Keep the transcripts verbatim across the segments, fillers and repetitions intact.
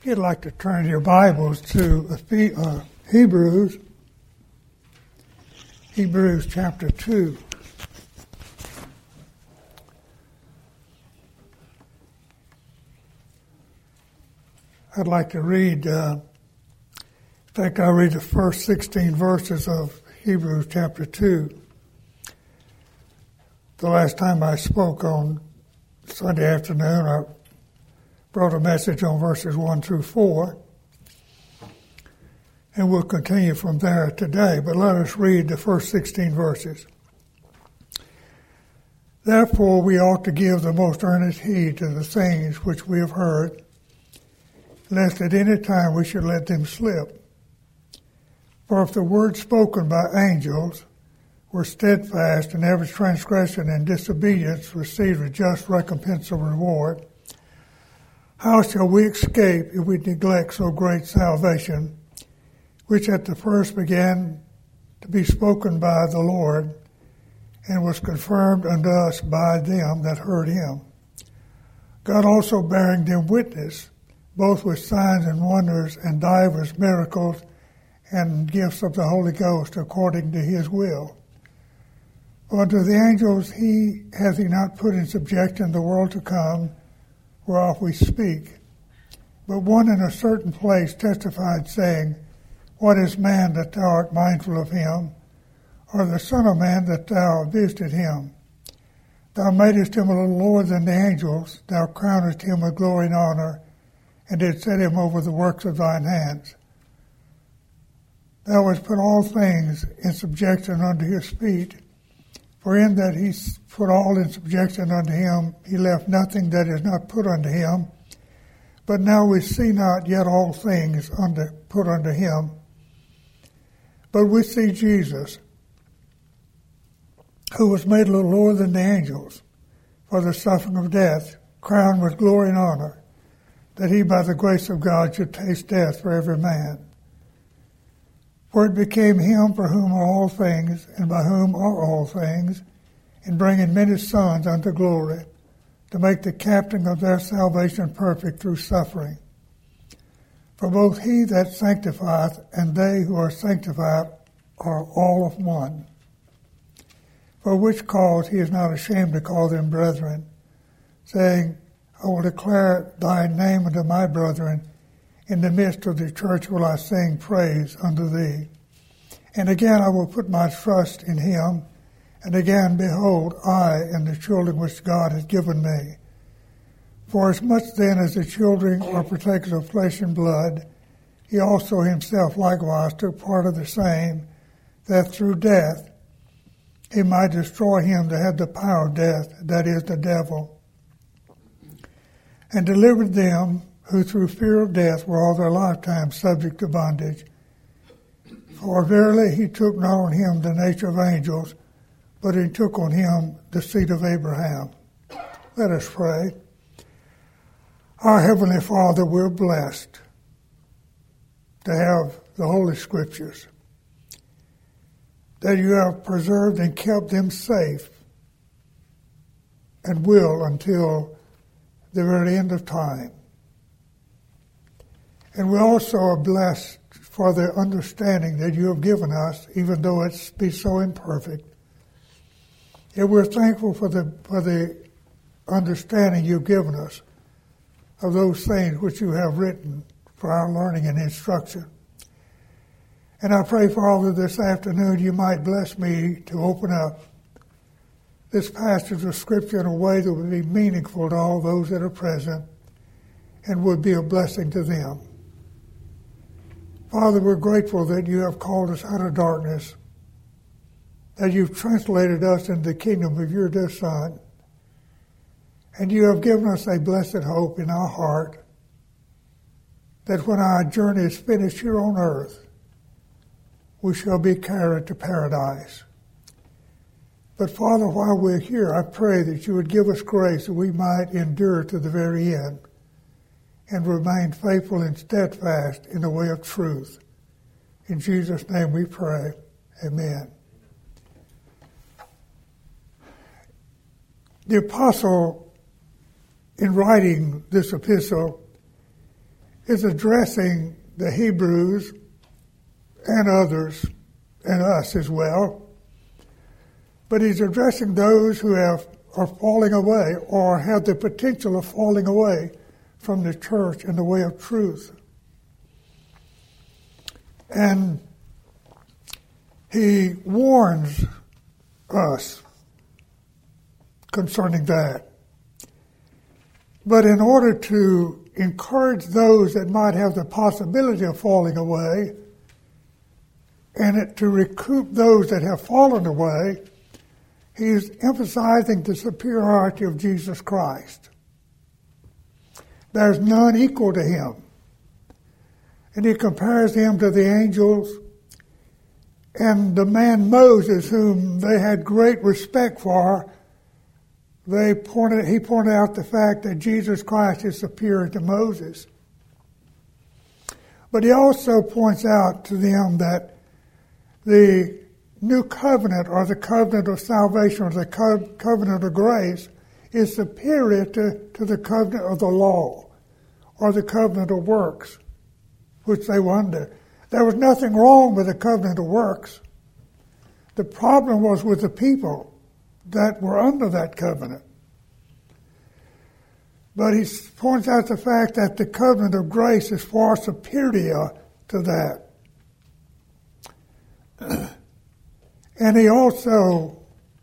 If you'd like to turn your Bibles to uh, Hebrews, Hebrews chapter two. I'd like to read, uh, in fact, I'll read the first sixteen verses of Hebrews chapter two. The last time I spoke on Sunday afternoon, I brought a message on verses one through four. And we'll continue from there today, but let us read the first sixteen verses. Therefore we ought to give the most earnest heed to the things which we have heard, lest at any time we should let them slip. For if the word spoken by angels were steadfast, and every transgression and disobedience received a just recompense of reward, how shall we escape if we neglect so great salvation, which at the first began to be spoken by the Lord, and was confirmed unto us by them that heard him? God also bearing them witness, both with signs and wonders and divers miracles and gifts of the Holy Ghost according to his will. For unto the angels he hath he not put in subjection the world to come, whereof we speak. But one in a certain place testified, saying, What is man that thou art mindful of him, or the Son of Man that thou visited him? Thou madest him a little lower than the angels, thou crownest him with glory and honor, and didst set him over the works of thine hands. Thou hast put all things in subjection unto his feet, for in that he put all in subjection unto him, he left nothing that is not put unto him. But now we see not yet all things unto, put unto him. But we see Jesus, who was made a little lower than the angels, for the suffering of death, crowned with glory and honor, that he by the grace of God should taste death for every man. For it became him for whom are all things, and by whom are all things, in bringing many sons unto glory, to make the captain of their salvation perfect through suffering. For both he that sanctifieth and they who are sanctified are all of one. For which cause he is not ashamed to call them brethren, saying, I will declare thy name unto my brethren. In the midst of the church will I sing praise unto thee. And again I will put my trust in him. And again, behold, I and the children which God hath given me. For as much then as the children are partakers of flesh and blood, he also himself likewise took part of the same, that through death he might destroy him that had the power of death, that is, the devil, and delivered them who through fear of death were all their lifetime subject to bondage. For verily he took not on him the nature of angels, but he took on him the seed of Abraham. Let us pray. Our Heavenly Father, we're blessed to have the Holy Scriptures, that you have preserved and kept them safe and will until the very end of time. And we also are blessed for the understanding that you have given us, even though it be so imperfect. And we're thankful for the for the understanding you've given us of those things which you have written for our learning and instruction. And I pray, Father, this afternoon you might bless me to open up this passage of Scripture in a way that would be meaningful to all those that are present and would be a blessing to them. Father, we're grateful that you have called us out of darkness, that you've translated us into the kingdom of your dear Son, and you have given us a blessed hope in our heart that when our journey is finished here on earth, we shall be carried to paradise. But Father, while we're here, I pray that you would give us grace that we might endure to the very end and remain faithful and steadfast in the way of truth. In Jesus' name we pray. Amen. The apostle, in writing this epistle, is addressing the Hebrews and others and us as well. But he's addressing those who have are falling away or have the potential of falling away from the church and the way of truth. And he warns us concerning that. But in order to encourage those that might have the possibility of falling away, and it, to recoup those that have fallen away, he's emphasizing the superiority of Jesus Christ. There's none equal to him. And he compares him to the angels and the man Moses, whom they had great respect for. They pointed, he pointed out the fact that Jesus Christ is superior to Moses. But he also points out to them that the new covenant, or the covenant of salvation, or the co- covenant of grace, is superior to, to the covenant of the law, or the covenant of works, which they were under. There was nothing wrong with the covenant of works. The problem was with the people that were under that covenant. But he points out the fact that the covenant of grace is far superior to that. And he also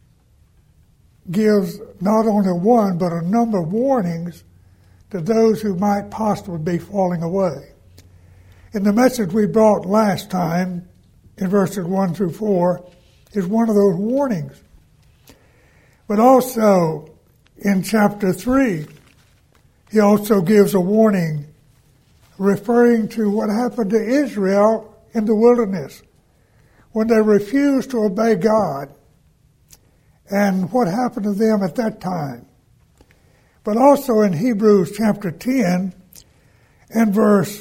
gives not only one, but a number of warnings to those who might possibly be falling away. In the message we brought last time, in verses one through four, is one of those warnings. But also, in chapter three, he also gives a warning referring to what happened to Israel in the wilderness when they refused to obey God, and what happened to them at that time. But also in Hebrews chapter ten and verse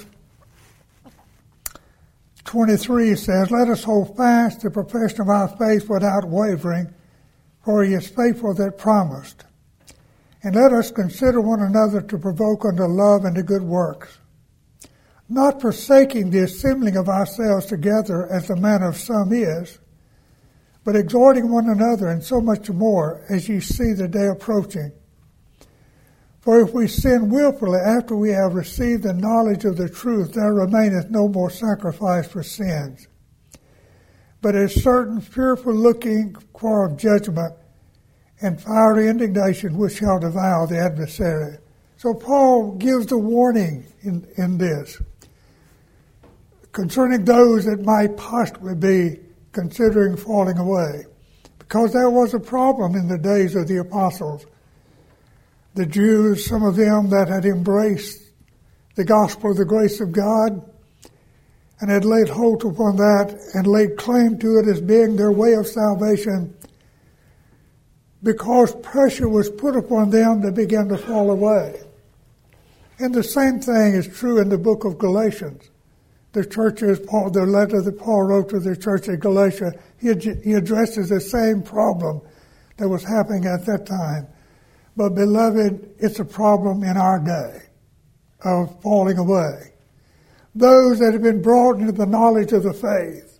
twenty-three says, "Let us hold fast the profession of our faith without wavering, for he is faithful that promised. And let us consider one another to provoke unto love and to good works, not forsaking the assembling of ourselves together as the manner of some is, but exhorting one another, and so much more as ye see the day approaching. For if we sin wilfully after we have received the knowledge of the truth, there remaineth no more sacrifice for sins, but a certain fearful looking for of judgment and fiery indignation which shall devour the adversary." So Paul gives the warning in, in this concerning those that might possibly be considering falling away, because there was a problem in the days of the apostles. The Jews, some of them that had embraced the gospel of the grace of God and had laid hold upon that and laid claim to it as being their way of salvation, because pressure was put upon them, they began to fall away. And the same thing is true in the book of Galatians. The churches, Paul, the letter that Paul wrote to the church of Galatia, he, he addresses the same problem that was happening at that time. But beloved, it's a problem in our day of falling away. Those that have been brought into the knowledge of the faith,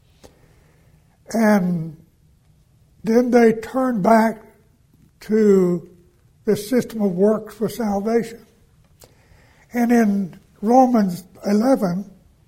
and then they turn back to the system of works for salvation. And in Romans eleven,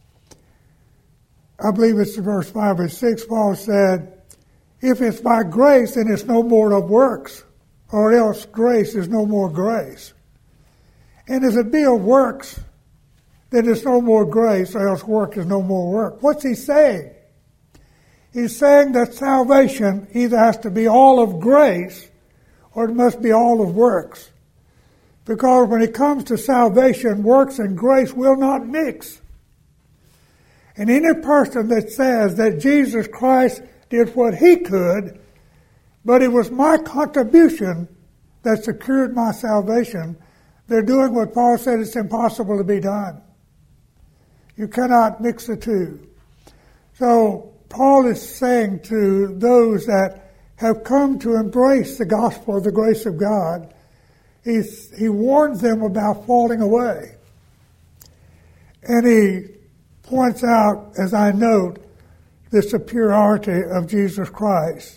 I believe it's verse five or six, Paul said, if it's by grace, then it's no more of works, or else grace is no more grace. And if it be of works, then it's no more grace, or else work is no more work. What's he saying? He's saying that salvation either has to be all of grace, or it must be all of works. Because when it comes to salvation, works and grace will not mix. And any person that says that Jesus Christ did what he could, but it was my contribution that secured my salvation, they're doing what Paul said it's impossible to be done. You cannot mix the two. So Paul is saying to those that have come to embrace the gospel of the grace of God, he's, he warns them about falling away. And he points out, as I note, the superiority of Jesus Christ.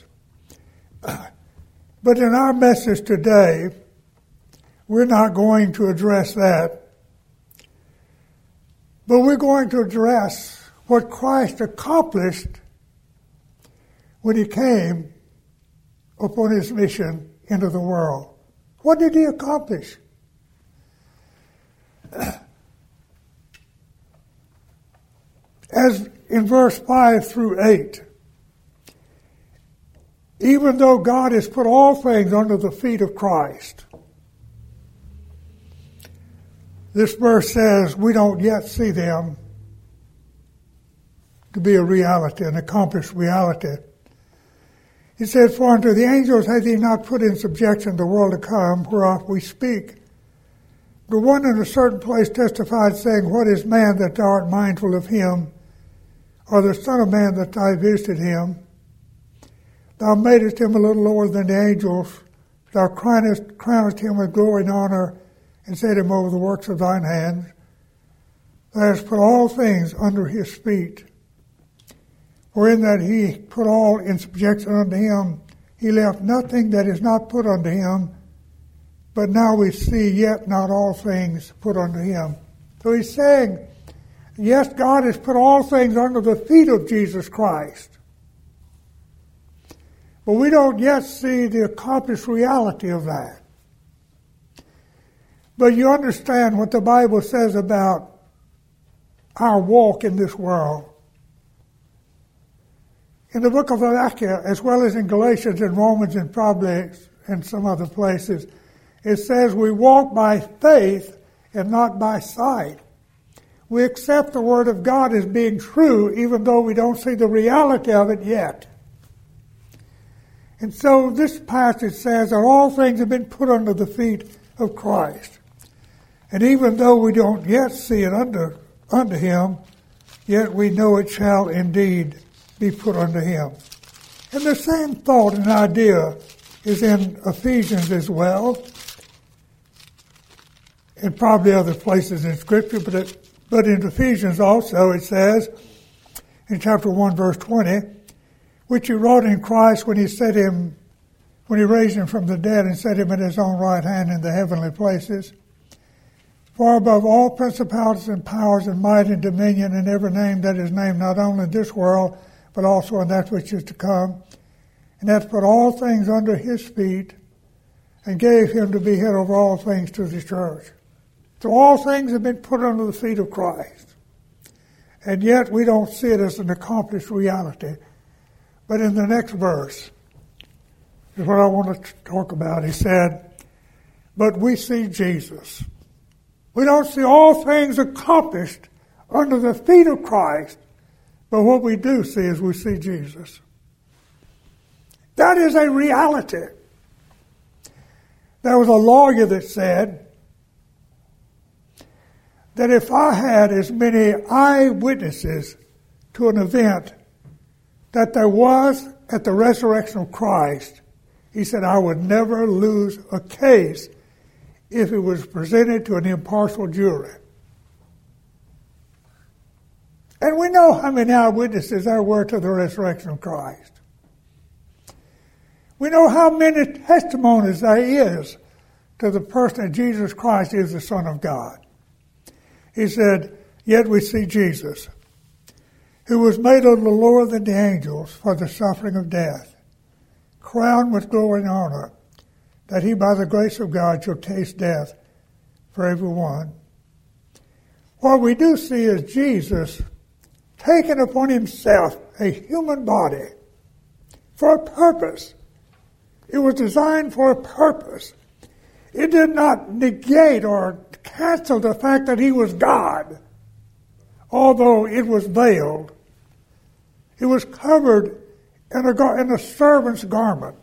But in our message today, we're not going to address that. But we're going to address what Christ accomplished when he came upon his mission into the world. What did he accomplish? As in verse five through eight, even though God has put all things under the feet of Christ, this verse says we don't yet see them to be a reality, an accomplished reality. He said, for unto the angels hath he not put in subjection the world to come, whereof we speak. The one in a certain place testified, saying, what is man that thou art mindful of him, or the son of man that thou visited him? Thou madest him a little lower than the angels. Thou crownest, crownest him with glory and honor, and set him over the works of thine hands. Thou hast put all things under his feet. For in that he put all in subjection unto him, he left nothing that is not put unto him. But now we see yet not all things put unto him. So he's saying, yes, God has put all things under the feet of Jesus Christ. But we don't yet see the accomplished reality of that. But you understand what the Bible says about our walk in this world. In the book of Habakkuk, as well as in Galatians and Romans and probably in some other places, it says we walk by faith and not by sight. We accept the Word of God as being true even though we don't see the reality of it yet. And so this passage says that all things have been put under the feet of Christ. And even though we don't yet see it under, under him, yet we know it shall indeed be put unto him. And the same thought and idea is in Ephesians as well, and probably other places in Scripture, but it, but in Ephesians also it says, in chapter one, verse twenty, which he wrought in Christ when he set him, when he raised him from the dead and set him at his own right hand in the heavenly places, far above all principalities and powers and might and dominion and every name that is named not only in this world, but also in that which is to come, and hath put all things under his feet, and gave him to be head over all things to the church. So all things have been put under the feet of Christ. And yet we don't see it as an accomplished reality. But in the next verse is what I want to talk about. He said, but we see Jesus. We don't see all things accomplished under the feet of Christ, but what we do see is we see Jesus. That is a reality. There was a lawyer that said that if I had as many eyewitnesses to an event that there was at the resurrection of Christ, he said I would never lose a case if it was presented to an impartial jury. And we know how many eyewitnesses there were to the resurrection of Christ. We know how many testimonies there is to the person that Jesus Christ is the Son of God. He said, yet we see Jesus, who was made a little lower than the angels for the suffering of death, crowned with glory and honor, that he by the grace of God shall taste death for every one. What we do see is Jesus taking upon himself a human body for a purpose. It was designed for a purpose. It did not negate or cancel the fact that he was God, although it was veiled. It was covered in a, in a servant's garment.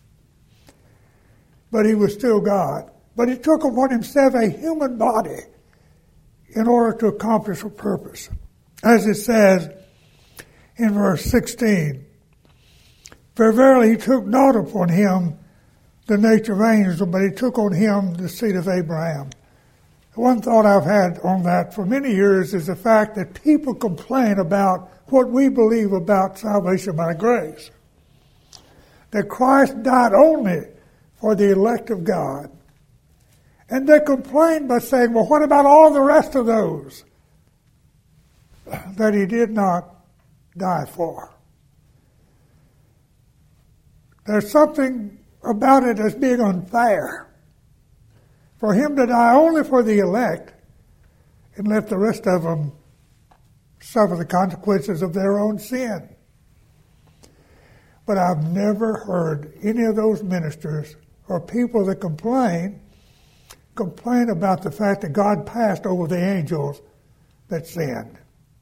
But he was still God. But he took upon himself a human body in order to accomplish a purpose. As it says in verse sixteen, for verily he took not upon him the nature of angels, but he took on him the seed of Abraham. One thought I've had on that for many years is the fact that people complain about what we believe about salvation by grace. That Christ died only for the elect of God. And they complain by saying, well, what about all the rest of those that he did not die for? There's something about it as being unfair. For him to die only for the elect and let the rest of them suffer the consequences of their own sin. But I've never heard any of those ministers or people that complain, complain about the fact that God passed over the angels that sinned.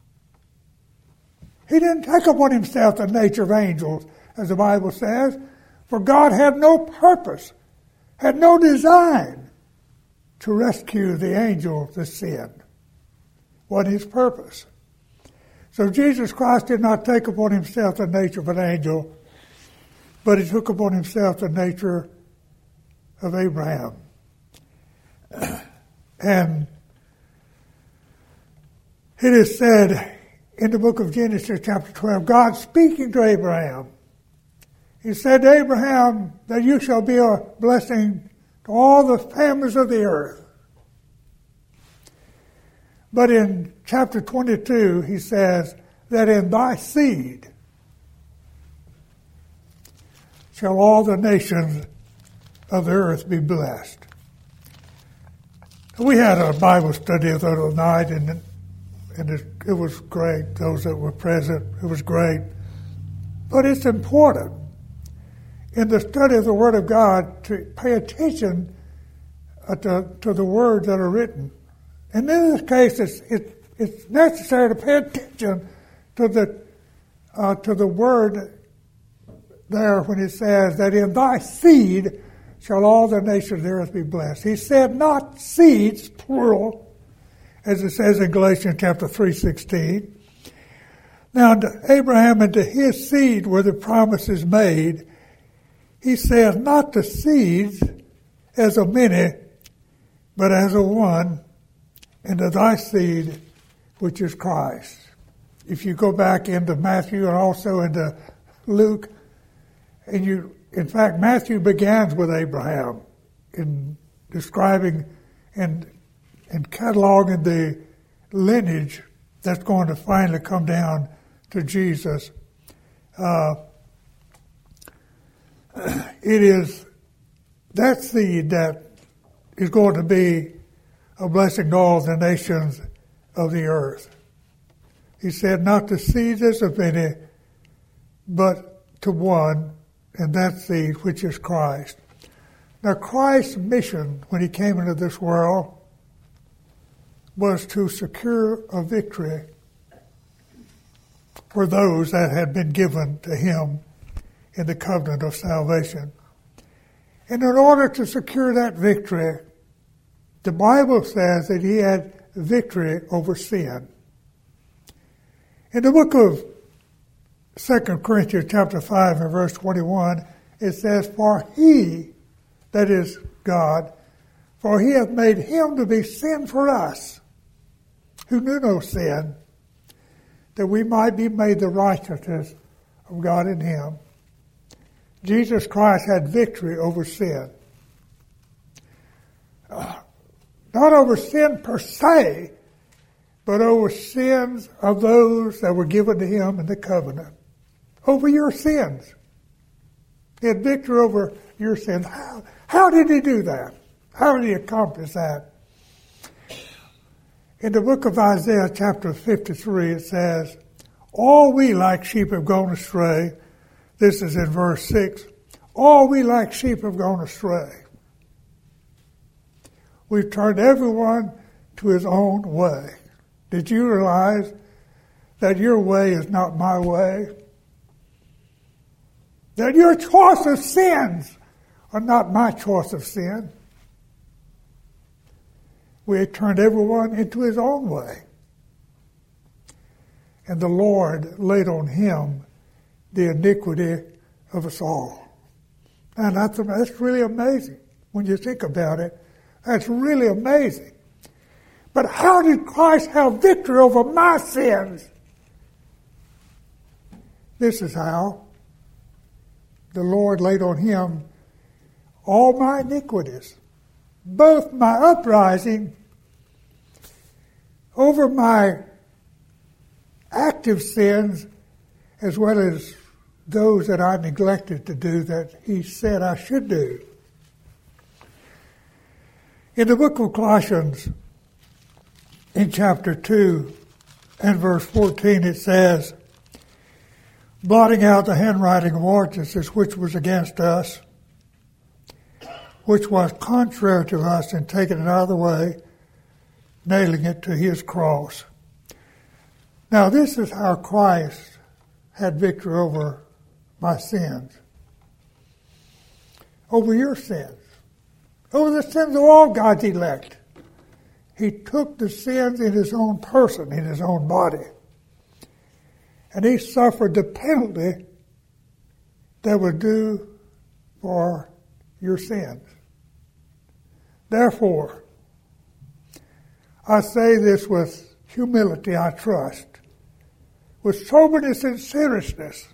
He didn't take upon himself the nature of angels, as the Bible says, for God had no purpose, had no design to rescue the angels that sinned. What his purpose? So Jesus Christ did not take upon himself the nature of an angel, but he took upon himself the nature of Abraham. And it is said in the book of Genesis chapter twelve, God speaking to Abraham, he said to Abraham that you shall be a blessing to all the families of the earth. But in chapter twenty-two, he says that in thy seed shall all the nations of the earth be blessed. We had a Bible study the other night, and, and it, it was great. Those that were present, it was great. But it's important in the study of the Word of God to pay attention uh, to, to the words that are written. And in this case, it's, it, it's necessary to pay attention to the uh, to the word there when it says that in thy seed shall all the nations of the earth be blessed. He said not seeds, plural, as it says in Galatians chapter three sixteen. Now to Abraham and to his seed were the promises made. He says not the seeds as of many, but as of one, and to thy seed, which is Christ. If you go back into Matthew and also into Luke, and you, in fact, Matthew begins with Abraham in describing and and cataloging the lineage that's going to finally come down to Jesus. Uh, it is that seed that is going to be a blessing to all the nations of the earth. He said, not the seeds as of many, but to one, and that seed which is Christ. Now Christ's mission when he came into this world was to secure a victory for those that had been given to him in the covenant of salvation. And in order to secure that victory, the Bible says that he had victory over sin. In the book of Second Corinthians chapter five and verse twenty-one, it says, for he, that is God, for he hath made him to be sin for us, who knew no sin, that we might be made the righteousness of God in him. Jesus Christ had victory over sin. Uh, not over sin per se, but over sins of those that were given to him in the covenant. Over your sins. He had victory over your sins. How, how did he do that? How did he accomplish that? In the book of Isaiah chapter fifty-three, it says, all we like sheep have gone astray. This is in verse six. All we like sheep have gone astray. We've turned everyone to his own way. Did you realize that your way is not my way? That your choice of sins are not my choice of sin. We have turned everyone into his own way. And the Lord laid on him the iniquity of us all. And that's, that's really amazing when you think about it. That's really amazing. But how did Christ have victory over my sins? This is how. The Lord laid on him all my iniquities, both my uprising over my active sins, as well as those that I neglected to do that he said I should do. In the book of Colossians, in chapter two and verse fourteen, it says, blotting out the handwriting of ordinances which was against us, which was contrary to us, and taking it out of the way, nailing it to his cross. Now this is how Christ had victory over my sins, over your sins, over the sins of all God's elect. He took the sins in his own person, in his own body. And he suffered the penalty that was due for your sins. Therefore, I say this with humility, I trust, with soberness and seriousness,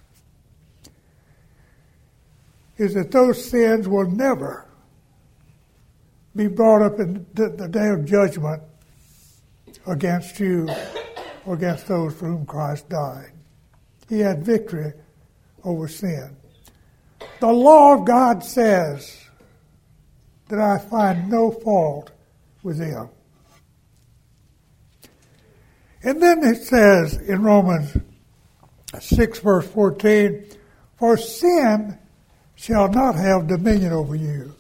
is that those sins will never be brought up in the, the day of judgment against you or against those for whom Christ died. He had victory over sin. The law of God says that I find no fault with him. And then it says in Romans six, verse fourteen, for sin shall not have dominion over you,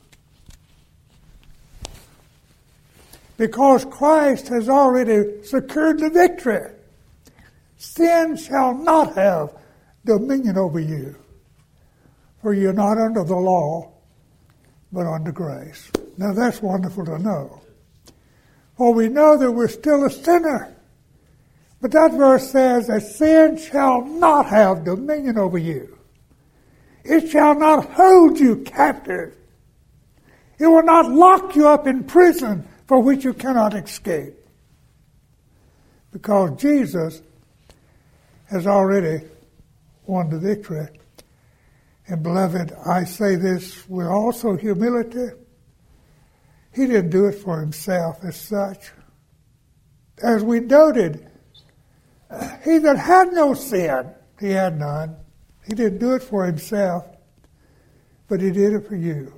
because Christ has already secured the victory. Sin shall not have dominion over you, for you're not under the law, but under grace. Now that's wonderful to know. For we know that we're still a sinner. But that verse says that sin shall not have dominion over you. It shall not hold you captive. It will not lock you up in prison for which you cannot escape. Because Jesus has already won the victory. And beloved, I say this with also humility. He didn't do it for himself as such. As we noted, he that had no sin, he had none. He didn't do it for himself, but he did it for you.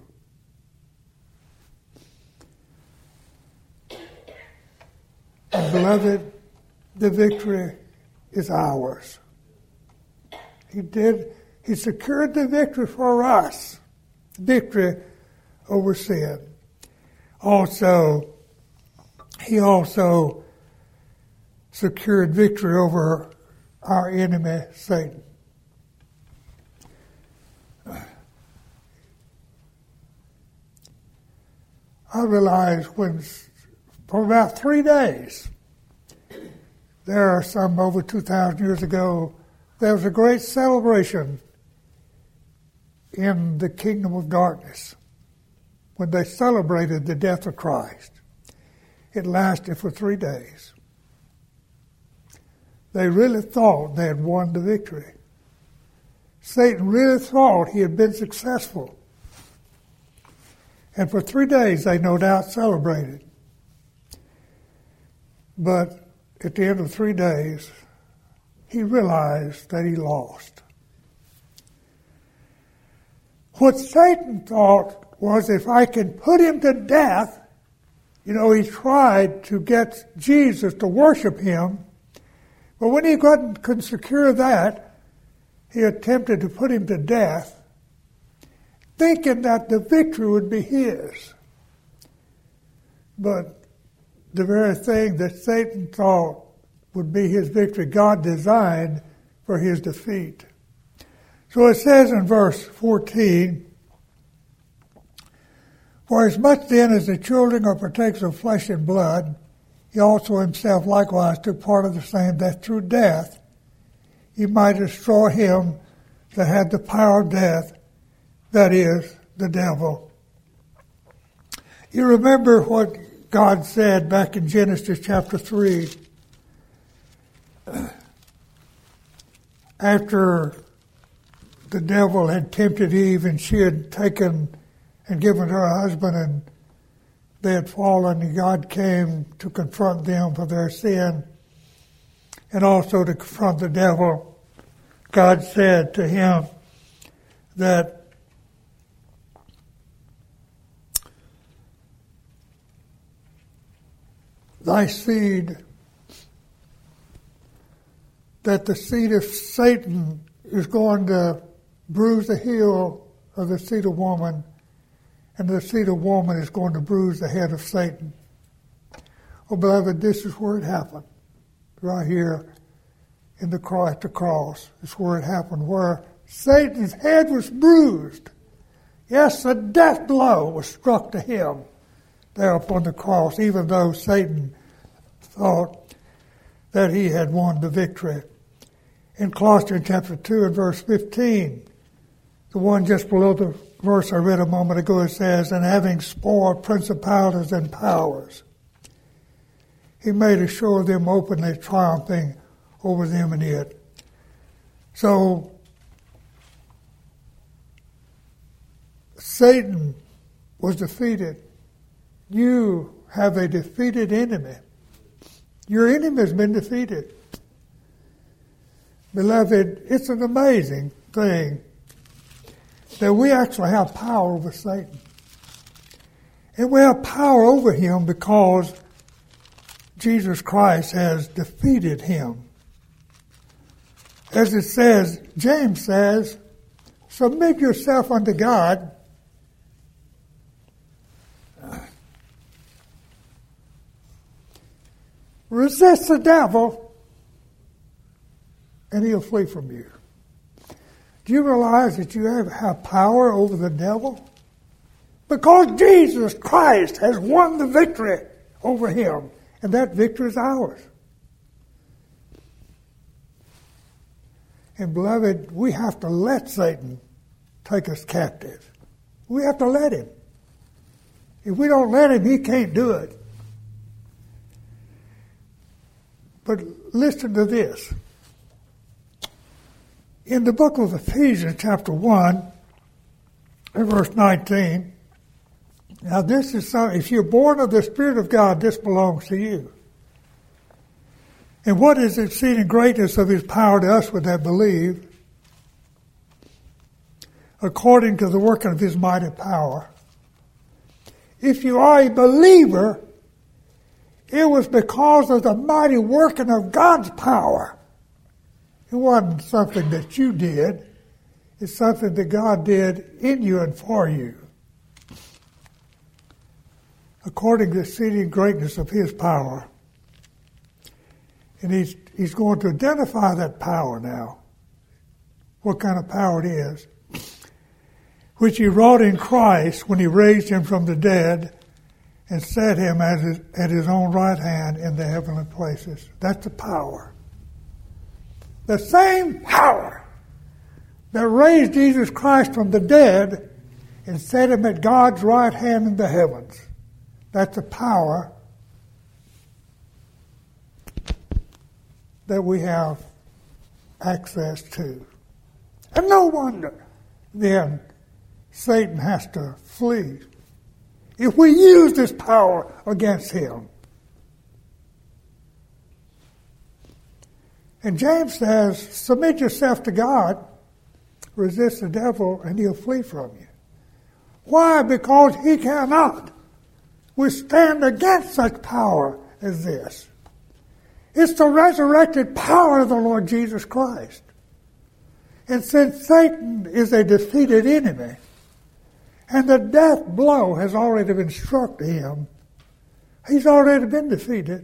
And beloved, the victory is ours. He did, he secured the victory for us, victory over sin. Also, he also secured victory over our enemy, Satan. I realized when, for about three days, there are some over two thousand years ago, there was a great celebration in the kingdom of darkness when they celebrated the death of Christ. It lasted for three days. They really thought they had won the victory. Satan really thought he had been successful. And for three days they no doubt celebrated. But at the end of three days, he realized that he lost. What Satan thought was, if I can put him to death, you know, he tried to get Jesus to worship him, but when he couldn't, couldn't secure that, he attempted to put him to death, thinking that the victory would be his. But the very thing that Satan thought would be his victory, God designed for his defeat. So it says in verse fourteen, for as much then as the children are partakers of flesh and blood, he also himself likewise took part of the same, that through death he might destroy him that had the power of death, that is, the devil. You remember what God said back in Genesis chapter three, after the devil had tempted Eve and she had taken and given her husband and they had fallen, and God came to confront them for their sin and also to confront the devil. God said to him that thy seed, that the seed of Satan is going to bruise the heel of the seed of woman, and the seed of woman is going to bruise the head of Satan. Oh, beloved, this is where it happened. Right here in the cross, at the cross, is where it happened, where Satan's head was bruised. Yes, a death blow was struck to him there upon the cross, even though Satan thought that he had won the victory. In Colossians chapter two and verse fifteen, the one just below the verse I read a moment ago, it says, and having spoiled principalities and powers, he made a show of them openly, triumphing over them in it. So, Satan was defeated. You have a defeated enemy. Your enemy has been defeated. Beloved, it's an amazing thing that we actually have power over Satan. And we have power over him because Jesus Christ has defeated him. As it says, James says, submit yourself unto God. Resist the devil, and he'll flee from you. Do you realize that you have, have power over the devil? Because Jesus Christ has won the victory over him, and that victory is ours. And beloved, we have to let Satan take us captive. We have to let him. If we don't let him, he can't do it. But listen to this. In the book of Ephesians, chapter one, and verse nineteen, now this is some, if you're born of the Spirit of God, this belongs to you. And what is the exceeding greatness of his power to us that believe, according to the working of his mighty power? If you are a believer, it was because of the mighty working of God's power. It wasn't something that you did. It's something that God did in you and for you. According to the exceeding greatness of his power. And he's, he's going to identify that power now. What kind of power it is. Which he wrought in Christ when he raised him from the dead and set him at his, at his own right hand in the heavenly places. That's the power. The same power that raised Jesus Christ from the dead and set him at God's right hand in the heavens. That's the power that we have access to. And no wonder then Satan has to flee if we use this power against him. And James says, submit yourself to God, resist the devil, and he'll flee from you. Why? Because he cannot withstand against such power as this. It's the resurrected power of the Lord Jesus Christ. And since Satan is a defeated enemy, and the death blow has already been struck to him, he's already been defeated,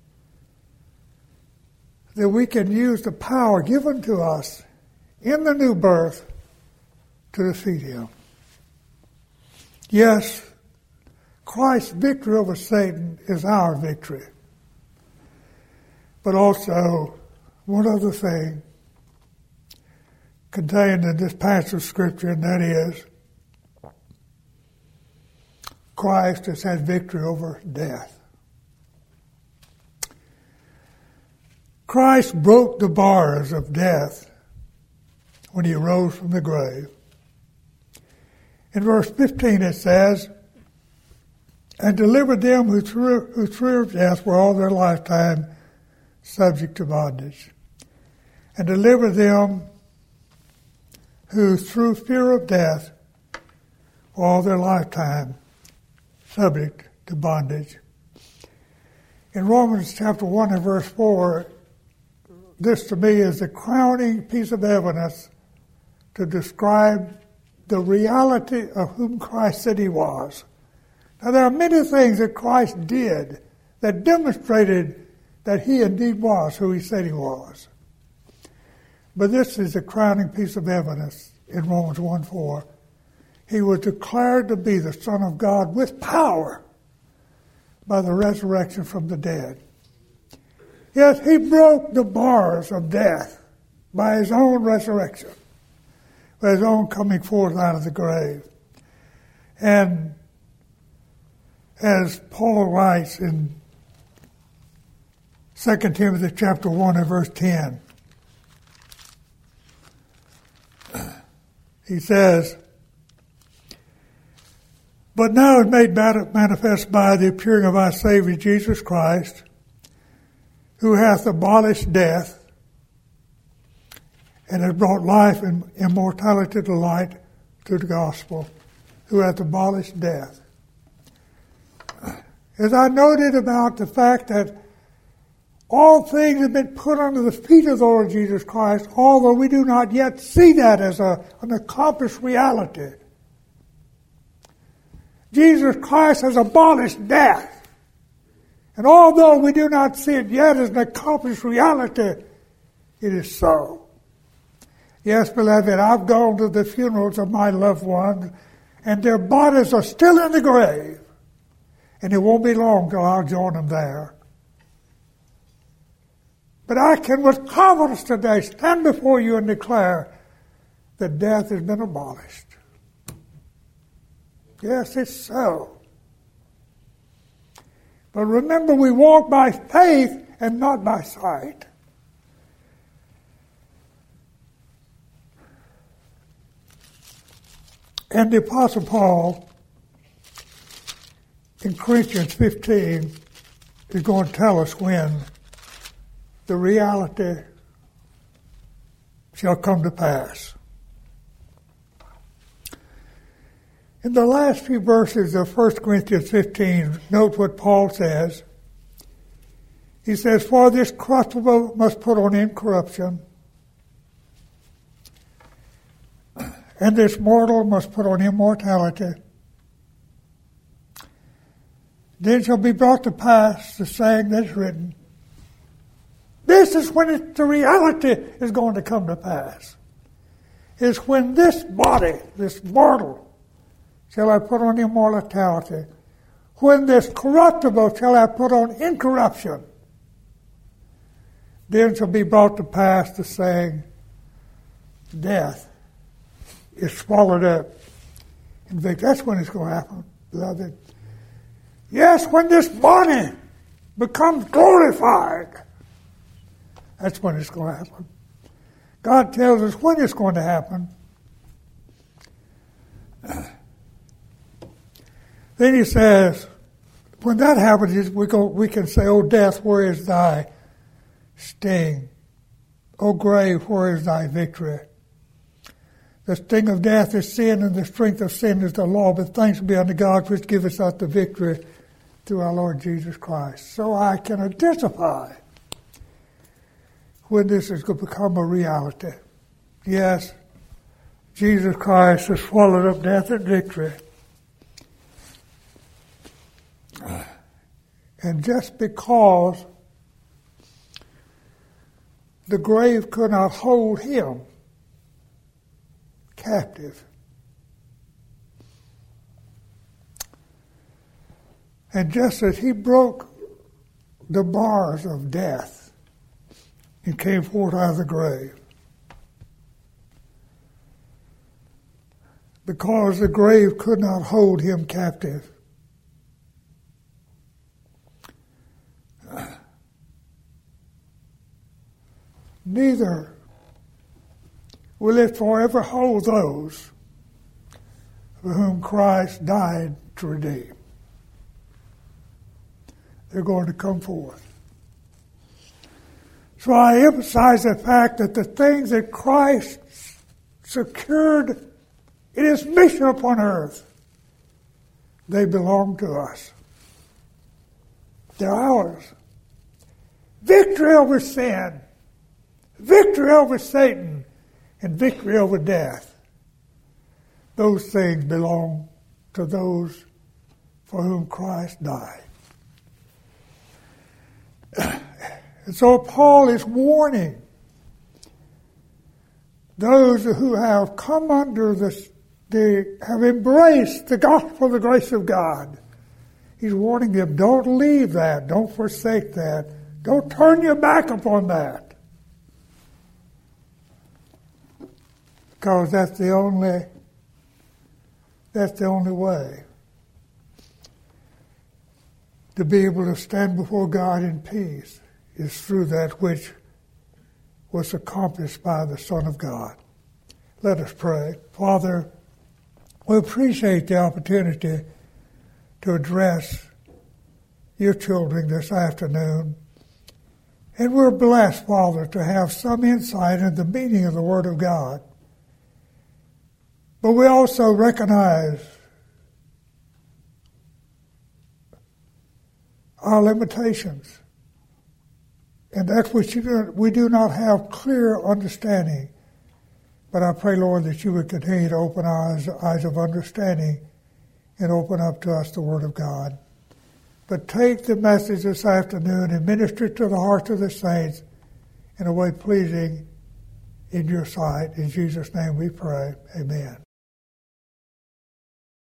that we can use the power given to us in the new birth to defeat him. Yes, Christ's victory over Satan is our victory. But also, one other thing contained in this passage of Scripture, and that is, Christ has had victory over death. Christ broke the bars of death when he rose from the grave. In verse fifteen it says, and delivered them who through, who through death were all their lifetime subject to bondage. And delivered them who through fear of death were all their lifetime subject to bondage. In Romans chapter one and verse four, this to me is the crowning piece of evidence to describe the reality of whom Christ said he was. Now, there are many things that Christ did that demonstrated that he indeed was who he said he was. But this is the crowning piece of evidence in Romans one four. He was declared to be the Son of God with power by the resurrection from the dead. Yes, he broke the bars of death by his own resurrection, by his own coming forth out of the grave. And as Paul writes in Second Timothy chapter one and verse ten, he says, but now is made manifest by the appearing of our Savior Jesus Christ, who hath abolished death and has brought life and immortality to light through the gospel, who hath abolished death. As I noted about the fact that all things have been put under the feet of the Lord Jesus Christ, although we do not yet see that as a, an accomplished reality. Jesus Christ has abolished death. And although we do not see it yet as an accomplished reality, it is so. Yes, beloved, I've gone to the funerals of my loved ones, and their bodies are still in the grave. And it won't be long till I'll join them there. But I can with confidence today stand before you and declare that death has been abolished. Yes, it's so. But remember, we walk by faith and not by sight. And the Apostle Paul in Corinthians fifteen is going to tell us when the reality shall come to pass. In the last few verses of First Corinthians fifteen, note what Paul says. He says, for this corruptible must put on incorruption, and this mortal must put on immortality. Then shall be brought to pass the saying that's written. This is when it, the reality is going to come to pass. Is when this body, this mortal, shall I put on immortality. When this corruptible shall I put on incorruption. Then shall be brought to pass the saying, death is swallowed up in victory. That's when it's going to happen, beloved. Yes, when this body becomes glorified, that's when it's going to happen. God tells us when it's going to happen. Then he says, when that happens, we go, we can say, O death, where is thy sting? O grave, where is thy victory? The sting of death is sin, and the strength of sin is the law. But thanks be unto God, which giveth us the victory through our Lord Jesus Christ. So I can identify when this is going to become a reality. Yes, Jesus Christ has swallowed up death and victory. And just because the grave could not hold him captive, and just as he broke the bars of death and came forth out of the grave, because the grave could not hold him captive, neither will it forever hold those for whom Christ died to redeem. They're going to come forth. So I emphasize the fact that the things that Christ secured in his mission upon earth, they belong to us. They're ours. Victory over sin, victory over Satan, and victory over death. Those things belong to those for whom Christ died. And so Paul is warning those who have come under this, they have embraced the gospel of the grace of God. He's warning them, don't leave that, don't forsake that, don't turn your back upon that. Because that's the only, that's the only way to be able to stand before God in peace, is through that which was accomplished by the Son of God. Let us pray. Father, we appreciate the opportunity to address your children this afternoon. And we're blessed, Father, to have some insight into the meaning of the Word of God. But we also recognize our limitations, and that which we do not have clear understanding. But I pray, Lord, that you would continue to open our eyes, eyes of understanding and open up to us the Word of God. But take the message this afternoon and minister it to the hearts of the saints in a way pleasing in your sight. In Jesus' name we pray. Amen.